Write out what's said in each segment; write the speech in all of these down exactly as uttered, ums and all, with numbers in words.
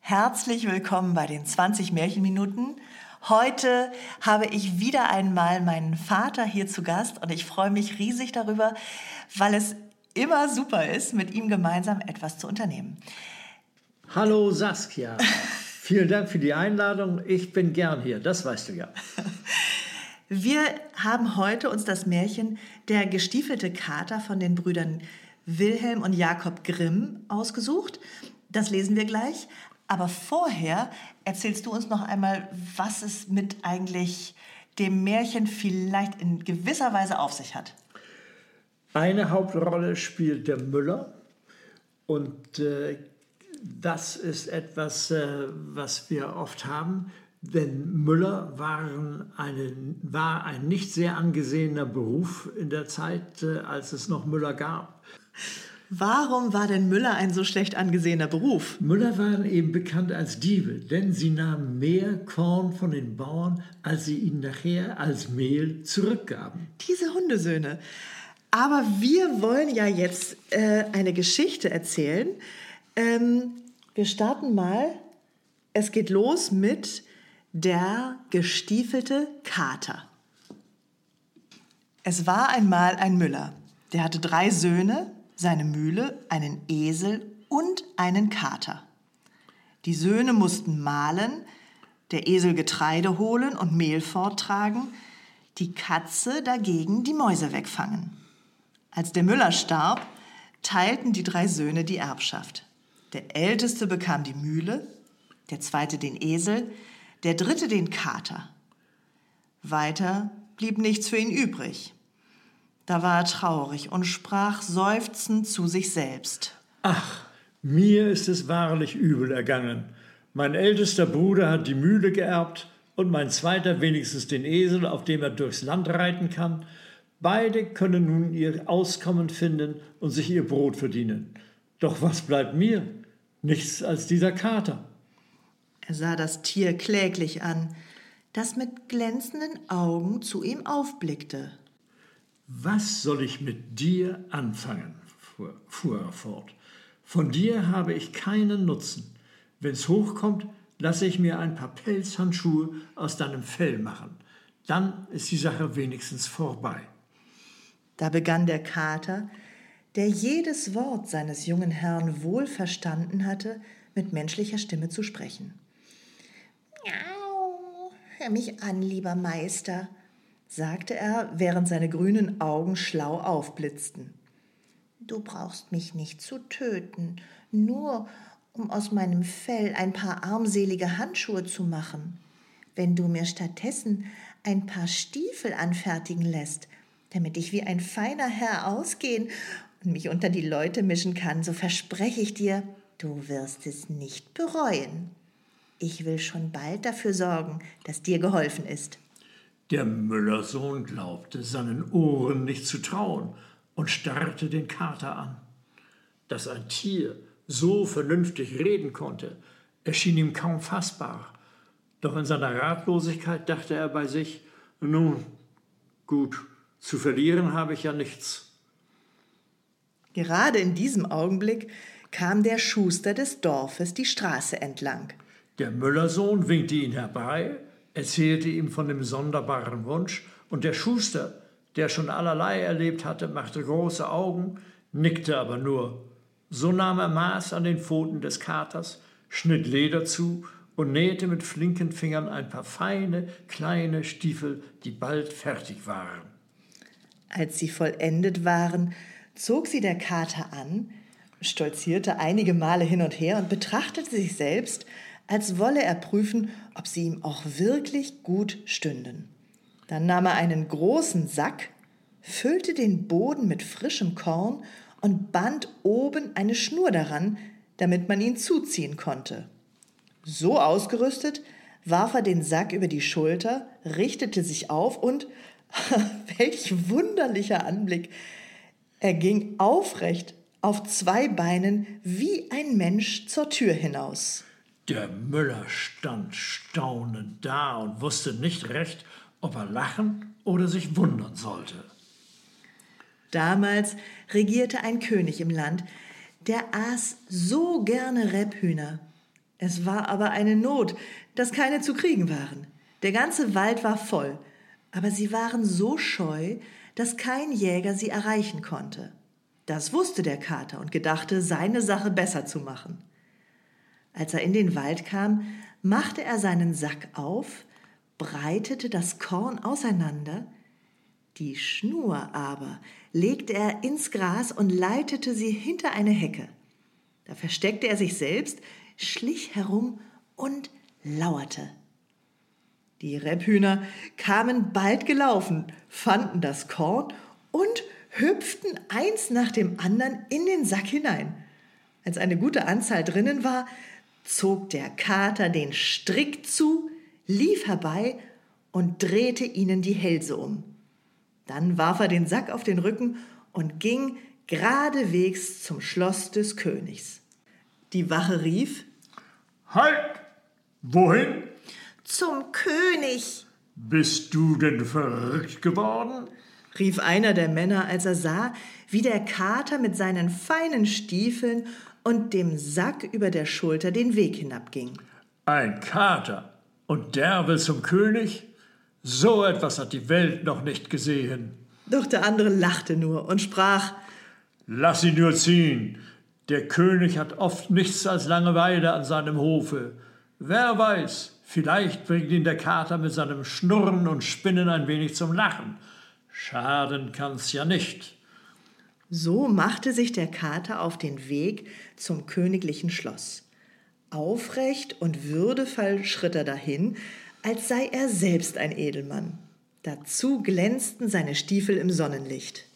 Herzlich willkommen bei den zwanzig Märchenminuten. Heute habe ich wieder einmal meinen Vater hier zu Gast und ich freue mich riesig darüber, weil es immer super ist, mit ihm gemeinsam etwas zu unternehmen. Hallo Saskia, vielen Dank für die Einladung. Ich bin gern hier, das weißt du ja. Wir haben heute uns das Märchen Der gestiefelte Kater von den Brüdern Wilhelm und Jakob Grimm ausgesucht. Das lesen wir gleich. Aber vorher erzählst du uns noch einmal, was es mit eigentlich dem Märchen vielleicht in gewisser Weise auf sich hat. Eine Hauptrolle spielt der Müller und äh, das ist etwas, äh, was wir oft haben, denn Müller waren eine, war ein nicht sehr angesehener Beruf in der Zeit, äh, als es noch Müller gab. Warum war denn Müller ein so schlecht angesehener Beruf? Müller waren eben bekannt als Diebe, denn sie nahmen mehr Korn von den Bauern, als sie ihnen nachher als Mehl zurückgaben. Diese Hundesöhne. Aber wir wollen ja jetzt äh, eine Geschichte erzählen. Ähm, wir starten mal. Es geht los mit Der gestiefelte Kater. Es war einmal ein Müller, der hatte drei Söhne, seine Mühle, einen Esel und einen Kater. Die Söhne mussten mahlen, der Esel Getreide holen und Mehl forttragen, die Katze dagegen die Mäuse wegfangen. Als der Müller starb, teilten die drei Söhne die Erbschaft. Der Älteste bekam die Mühle, der Zweite den Esel, der Dritte den Kater. Weiter blieb nichts für ihn übrig. Da war er traurig und sprach seufzend zu sich selbst. Ach, mir ist es wahrlich übel ergangen. Mein ältester Bruder hat die Mühle geerbt und mein zweiter wenigstens den Esel, auf dem er durchs Land reiten kann. Beide können nun ihr Auskommen finden und sich ihr Brot verdienen. Doch was bleibt mir? Nichts als dieser Kater. Er sah das Tier kläglich an, das mit glänzenden Augen zu ihm aufblickte. Was soll ich mit dir anfangen, fuhr, fuhr er fort. Von dir habe ich keinen Nutzen. Wenn's hochkommt, lasse ich mir ein paar Pelzhandschuhe aus deinem Fell machen. Dann ist die Sache wenigstens vorbei. Da begann der Kater, der jedes Wort seines jungen Herrn wohl verstanden hatte, mit menschlicher Stimme zu sprechen. »Miau, hör mich an, lieber Meister«, sagte er, während seine grünen Augen schlau aufblitzten. »Du brauchst mich nicht zu töten, nur um aus meinem Fell ein paar armselige Handschuhe zu machen. Wenn du mir stattdessen ein paar Stiefel anfertigen lässt, damit ich wie ein feiner Herr ausgehen und mich unter die Leute mischen kann, so verspreche ich dir, du wirst es nicht bereuen. Ich will schon bald dafür sorgen, dass dir geholfen ist.« Der Müllersohn glaubte seinen Ohren nicht zu trauen und starrte den Kater an. Dass ein Tier so vernünftig reden konnte, erschien ihm kaum fassbar. Doch in seiner Ratlosigkeit dachte er bei sich, nun, gut, zu verlieren habe ich ja nichts. Gerade in diesem Augenblick kam der Schuster des Dorfes die Straße entlang. Der Müllersohn winkte ihn herbei, erzählte ihm von dem sonderbaren Wunsch, und der Schuster, der schon allerlei erlebt hatte, machte große Augen, nickte aber nur. So nahm er Maß an den Pfoten des Katers, schnitt Leder zu und nähte mit flinken Fingern ein paar feine, kleine Stiefel, die bald fertig waren. Als sie vollendet waren, zog sie der Kater an, stolzierte einige Male hin und her und betrachtete sich selbst, als wolle er prüfen, ob sie ihm auch wirklich gut stünden. Dann nahm er einen großen Sack, füllte den Boden mit frischem Korn und band oben eine Schnur daran, damit man ihn zuziehen konnte. So ausgerüstet warf er den Sack über die Schulter, richtete sich auf und, welch wunderlicher Anblick, er ging aufrecht auf zwei Beinen wie ein Mensch zur Tür hinaus. Der Müller stand staunend da und wusste nicht recht, ob er lachen oder sich wundern sollte. Damals regierte ein König im Land, der aß so gerne Rebhühner. Es war aber eine Not, dass keine zu kriegen waren. Der ganze Wald war voll, aber sie waren so scheu, dass kein Jäger sie erreichen konnte. Das wusste der Kater und gedachte, seine Sache besser zu machen. Als er in den Wald kam, machte er seinen Sack auf, breitete das Korn auseinander, die Schnur aber legte er ins Gras und leitete sie hinter eine Hecke. Da versteckte er sich selbst, schlich herum und lauerte. Die Rebhühner kamen bald gelaufen, fanden das Korn und hüpften eins nach dem anderen in den Sack hinein. Als eine gute Anzahl drinnen war, zog der Kater den Strick zu, lief herbei und drehte ihnen die Hälse um. Dann warf er den Sack auf den Rücken und ging geradewegs zum Schloss des Königs. Die Wache rief: »Halt! Wohin?« »Zum König!« »Bist du denn verrückt geworden?« rief einer der Männer, als er sah, wie der Kater mit seinen feinen Stiefeln und dem Sack über der Schulter den Weg hinabging. »Ein Kater, und der will zum König? So etwas hat die Welt noch nicht gesehen.« Doch der andere lachte nur und sprach: »Lass ihn nur ziehen. Der König hat oft nichts als Langeweile an seinem Hofe. Wer weiß, vielleicht bringt ihn der Kater mit seinem Schnurren und Spinnen ein wenig zum Lachen. Schaden kann's ja nicht.« So machte sich der Kater auf den Weg zum königlichen Schloss. Aufrecht und würdevoll schritt er dahin, als sei er selbst ein Edelmann. Dazu glänzten seine Stiefel im Sonnenlicht.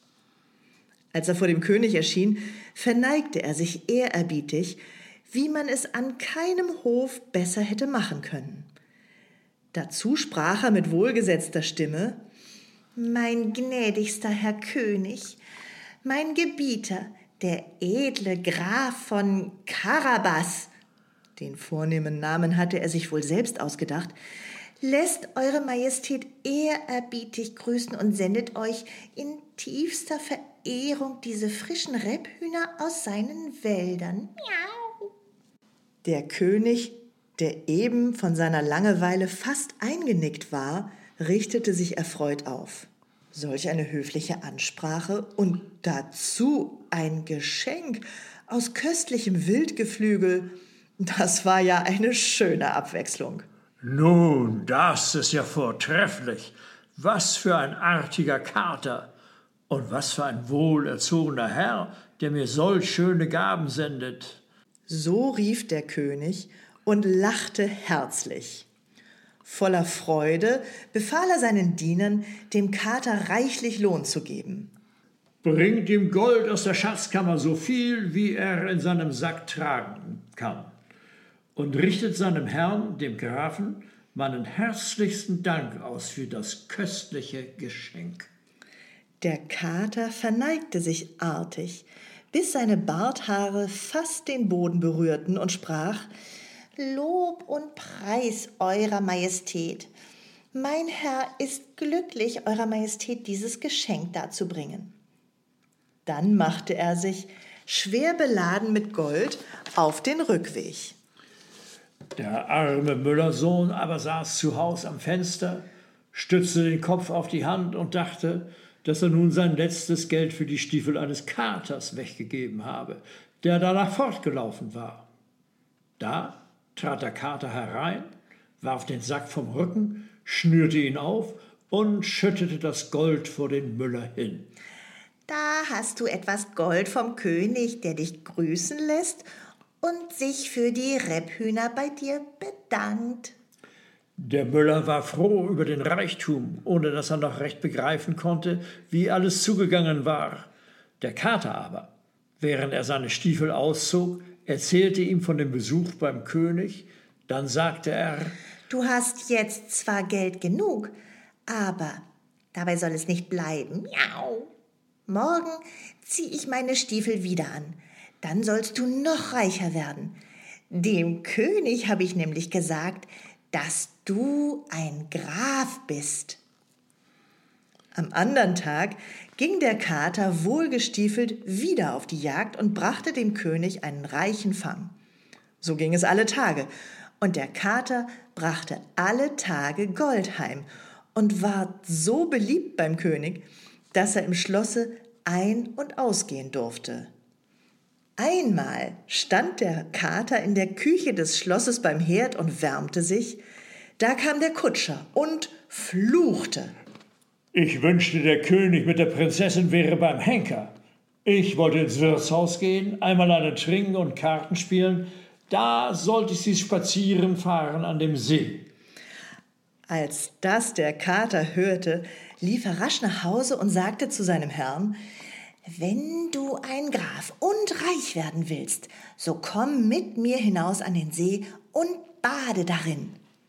Als er vor dem König erschien, verneigte er sich ehrerbietig, wie man es an keinem Hof besser hätte machen können. Dazu sprach er mit wohlgesetzter Stimme: »Mein gnädigster Herr König, mein Gebieter, der edle Graf von Carabas«, den vornehmen Namen hatte er sich wohl selbst ausgedacht, »lässt Eure Majestät ehrerbietig grüßen und sendet euch in tiefster Verehrung diese frischen Rebhühner aus seinen Wäldern.« Miau. Der König, der eben von seiner Langeweile fast eingenickt war, richtete sich erfreut auf. Solch eine höfliche Ansprache und dazu ein Geschenk aus köstlichem Wildgeflügel, das war ja eine schöne Abwechslung. »Nun, das ist ja vortrefflich. Was für ein artiger Kater und was für ein wohlerzogener Herr, der mir solch schöne Gaben sendet.« So rief der König und lachte herzlich. Voller Freude befahl er seinen Dienern, dem Kater reichlich Lohn zu geben. »Bringt ihm Gold aus der Schatzkammer, so viel, wie er in seinem Sack tragen kann, und richtet seinem Herrn, dem Grafen, meinen herzlichsten Dank aus für das köstliche Geschenk.« Der Kater verneigte sich artig, bis seine Barthaare fast den Boden berührten und sprach: »Lob und Preis Eurer Majestät. Mein Herr ist glücklich, Eurer Majestät dieses Geschenk darzubringen.« Dann machte er sich, schwer beladen mit Gold, auf den Rückweg. Der arme Müllersohn aber saß zu Haus am Fenster, stützte den Kopf auf die Hand und dachte, dass er nun sein letztes Geld für die Stiefel eines Katers weggegeben habe, der danach fortgelaufen war. Da trat der Kater herein, warf den Sack vom Rücken, schnürte ihn auf und schüttete das Gold vor den Müller hin. »Da hast du etwas Gold vom König, der dich grüßen lässt und sich für die Rebhühner bei dir bedankt.« Der Müller war froh über den Reichtum, ohne dass er noch recht begreifen konnte, wie alles zugegangen war. Der Kater aber, während er seine Stiefel auszog, erzählte ihm von dem Besuch beim König. Dann sagte er: »Du hast jetzt zwar Geld genug, aber dabei soll es nicht bleiben. Miau. Morgen zieh ich meine Stiefel wieder an. Dann sollst du noch reicher werden. Dem König habe ich nämlich gesagt, dass du ein Graf bist.« Am andern Tag ging der Kater wohlgestiefelt wieder auf die Jagd und brachte dem König einen reichen Fang. So ging es alle Tage, und der Kater brachte alle Tage Gold heim und ward so beliebt beim König, dass er im Schlosse ein- und ausgehen durfte. Einmal stand der Kater in der Küche des Schlosses beim Herd und wärmte sich. Da kam der Kutscher und fluchte. Ich wünschte, der König mit der Prinzessin wäre beim Henker. Ich wollte ins Wirtshaus gehen, einmal einen trinken und Karten spielen. Da sollte sie spazieren fahren an dem See. Als das der Kater hörte, lief er rasch nach Hause und sagte zu seinem Herrn: »Wenn du ein Graf und reich werden willst, so komm mit mir hinaus an den See und bade darin.«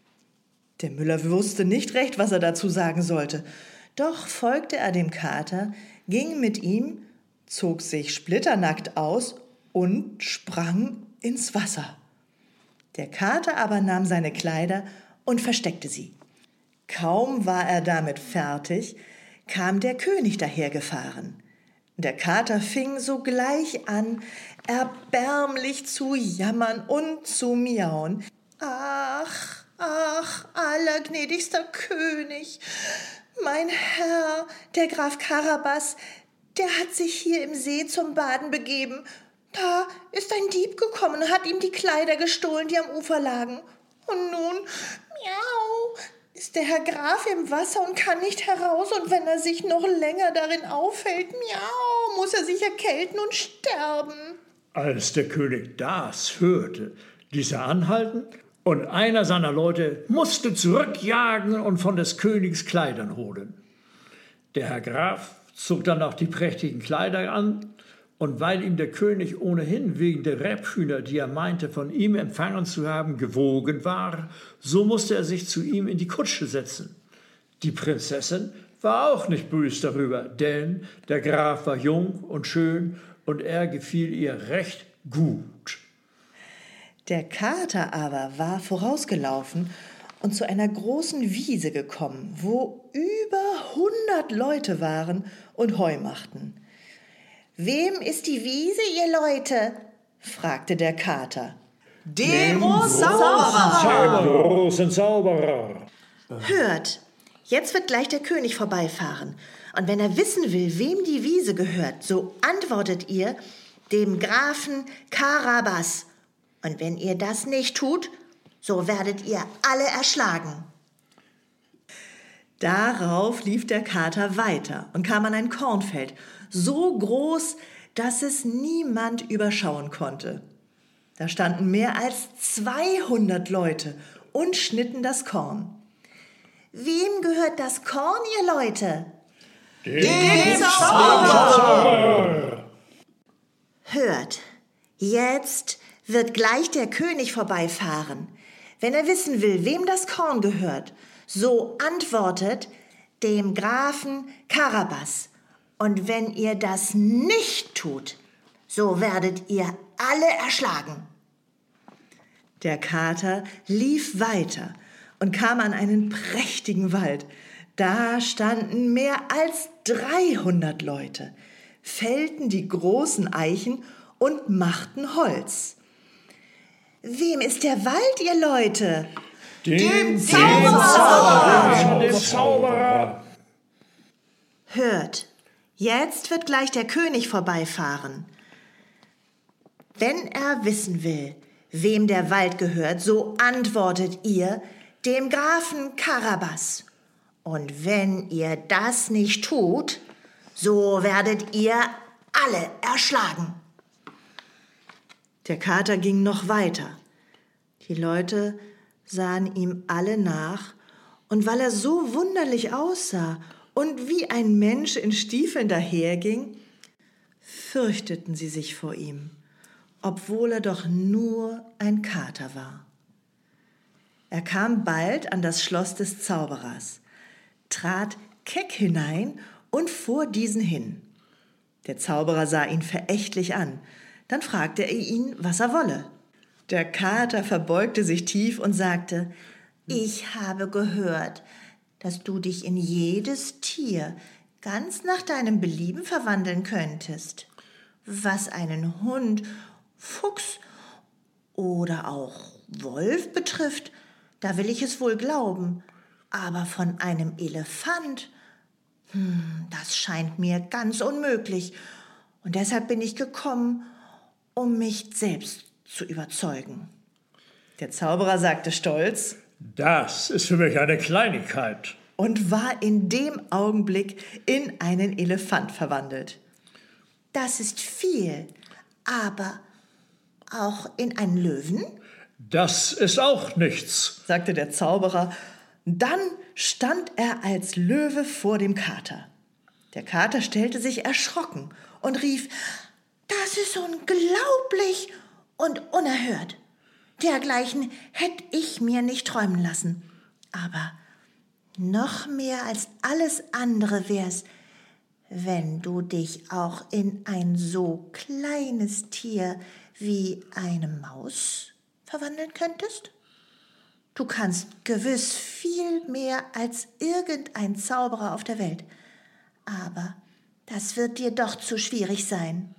Der Müller wusste nicht recht, was er dazu sagen sollte. Doch folgte er dem Kater, ging mit ihm, zog sich splitternackt aus und sprang ins Wasser. Der Kater aber nahm seine Kleider und versteckte sie. Kaum war er damit fertig, kam der König dahergefahren. Der Kater fing sogleich an, erbärmlich zu jammern und zu miauen. »Ach, ach, allergnädigster König, mein Herr, der Graf Karabas, der hat sich hier im See zum Baden begeben. Da ist ein Dieb gekommen und hat ihm die Kleider gestohlen, die am Ufer lagen. Und nun, miau, ist der Herr Graf im Wasser und kann nicht heraus. Und wenn er sich noch länger darin aufhält, miau, muss er sich erkälten und sterben.« Als der König das hörte, ließ er anhalten, und einer seiner Leute musste zurückjagen und von des Königs Kleidern holen. Der Herr Graf zog dann auch die prächtigen Kleider an, und weil ihm der König ohnehin wegen der Rebhühner, die er meinte, von ihm empfangen zu haben, gewogen war, so musste er sich zu ihm in die Kutsche setzen. Die Prinzessin war auch nicht bös darüber, denn der Graf war jung und schön, und er gefiel ihr recht gut. Der Kater aber war vorausgelaufen und zu einer großen Wiese gekommen, wo über hundert Leute waren und Heu machten. »Wem ist die Wiese, ihr Leute?« fragte der Kater. »Dem Zauberer!« »Dem großen Zauberer!« »Hört, jetzt wird gleich der König vorbeifahren. Und wenn er wissen will, wem die Wiese gehört, so antwortet ihr, dem Grafen Karabas. Und wenn ihr das nicht tut, so werdet ihr alle erschlagen.« Darauf lief der Kater weiter und kam an ein Kornfeld, so groß, dass es niemand überschauen konnte. Da standen mehr als zweihundert Leute und schnitten das Korn. »Wem gehört das Korn, ihr Leute?« »Dem Zauberer!« »Hört, jetzt wird gleich der König vorbeifahren. Wenn er wissen will, wem das Korn gehört, so antwortet, dem Grafen Karabas. Und wenn ihr das nicht tut, so werdet ihr alle erschlagen.« Der Kater lief weiter und kam an einen prächtigen Wald. Da standen mehr als dreihundert Leute, fällten die großen Eichen und machten Holz. »Wem ist der Wald, ihr Leute?« »Dem Zauberer!« »Dem Zauberer!« »Hört, jetzt wird gleich der König vorbeifahren. Wenn er wissen will, wem der Wald gehört, so antwortet ihr, dem Grafen Karabas. Und wenn ihr das nicht tut, so werdet ihr alle erschlagen.« Der Kater ging noch weiter. Die Leute sahen ihm alle nach, und weil er so wunderlich aussah und wie ein Mensch in Stiefeln daherging, fürchteten sie sich vor ihm, obwohl er doch nur ein Kater war. Er kam bald an das Schloss des Zauberers, trat keck hinein und vor diesen hin. Der Zauberer sah ihn verächtlich an. Dann fragte er ihn, was er wolle. Der Kater verbeugte sich tief und sagte: »Ich habe gehört, dass du dich in jedes Tier ganz nach deinem Belieben verwandeln könntest. Was einen Hund, Fuchs oder auch Wolf betrifft, da will ich es wohl glauben. Aber von einem Elefant, hm, das scheint mir ganz unmöglich. Und deshalb bin ich gekommen, um mich selbst zu überzeugen. Der Zauberer sagte stolz: Das ist für mich eine Kleinigkeit. Und war in dem Augenblick in einen Elefant verwandelt. Das ist viel, aber auch in einen Löwen? Das ist auch nichts, sagte der Zauberer. Dann stand er als Löwe vor dem Kater. Der Kater stellte sich erschrocken und rief: Das ist unglaublich und unerhört. Dergleichen hätte ich mir nicht träumen lassen. Aber noch mehr als alles andere wär's, wenn du dich auch in ein so kleines Tier wie eine Maus verwandeln könntest? Du kannst gewiss viel mehr als irgendein Zauberer auf der Welt. Aber das wird dir doch zu schwierig sein.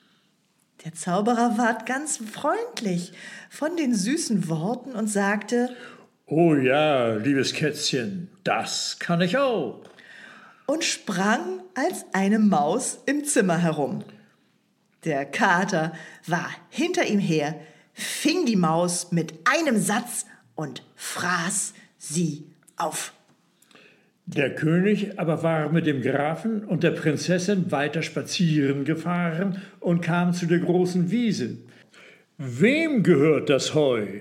Der Zauberer ward ganz freundlich von den süßen Worten und sagte: Oh ja, liebes Kätzchen, das kann ich auch. Und sprang als eine Maus im Zimmer herum. Der Kater war hinter ihm her, fing die Maus mit einem Satz und fraß sie auf. Der König aber war mit dem Grafen und der Prinzessin weiter spazieren gefahren und kam zu der großen Wiese. Wem gehört das Heu?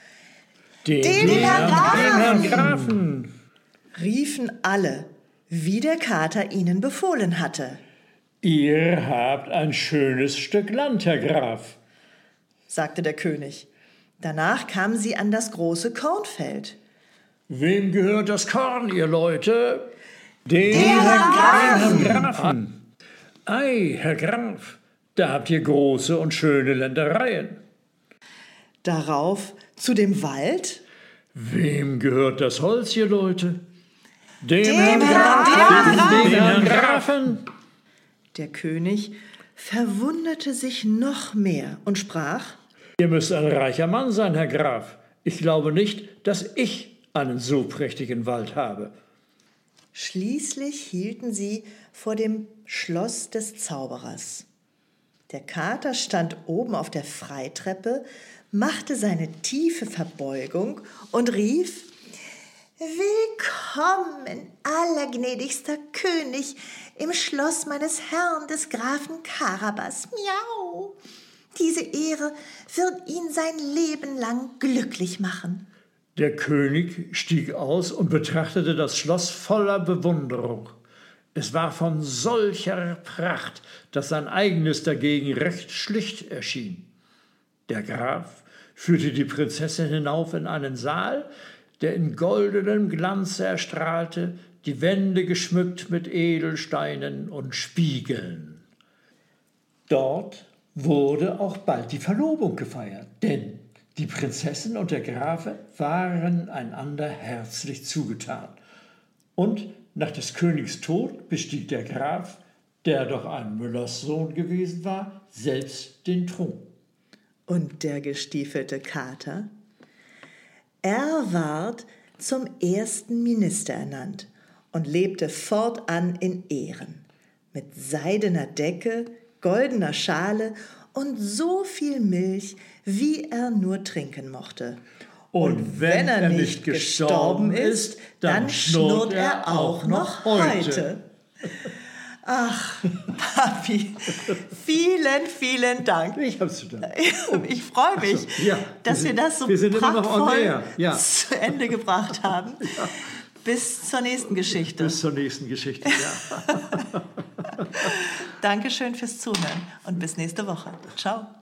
Dem, dem Herrn Grafen. Dem Herrn Grafen, riefen alle, wie der Kater ihnen befohlen hatte. Ihr habt ein schönes Stück Land, Herr Graf, sagte der König. Danach kamen sie an das große Kornfeld. Wem gehört das Korn, ihr Leute? Dem Herrn Grafen. Herrn Grafen. Ei, Herr Graf, da habt ihr große und schöne Ländereien. Darauf zu dem Wald. Wem gehört das Holz, ihr Leute? Dem, dem Herrn Grafen. Grafen. Dem Herrn Grafen. Der König verwunderte sich noch mehr und sprach: Ihr müsst ein reicher Mann sein, Herr Graf. Ich glaube nicht, dass ich einen so prächtigen Wald habe. Schließlich hielten sie vor dem Schloss des Zauberers. Der Kater stand oben auf der Freitreppe, machte seine tiefe Verbeugung und rief: Willkommen, allergnädigster König, im Schloss meines Herrn, des Grafen Karabas. Miau! Diese Ehre wird ihn sein Leben lang glücklich machen. Der König stieg aus und betrachtete das Schloss voller Bewunderung. Es war von solcher Pracht, dass sein eigenes dagegen recht schlicht erschien. Der Graf führte die Prinzessin hinauf in einen Saal, der in goldenem Glanze erstrahlte, die Wände geschmückt mit Edelsteinen und Spiegeln. Dort wurde auch bald die Verlobung gefeiert, denn die Prinzessin und der Graf waren einander herzlich zugetan. Und nach des Königs Tod bestieg der Graf, der doch ein Müllers Sohn gewesen war, selbst den Thron. Und der gestiefelte Kater? Er ward zum ersten Minister ernannt und lebte fortan in Ehren, mit seidener Decke, goldener Schale und so viel Milch, wie er nur trinken mochte. Und, und wenn, wenn er nicht gestorben ist, dann, dann schnurrt er auch noch heute. Ach, Papi, vielen, vielen Dank. Ich hab's zu danken. Ich freue mich, so, ja, dass wir, wir das so wir prachtvoll ja. zu Ende gebracht haben. Ja. Bis zur nächsten Geschichte. Bis zur nächsten Geschichte, ja. Dankeschön fürs Zuhören und bis nächste Woche. Ciao.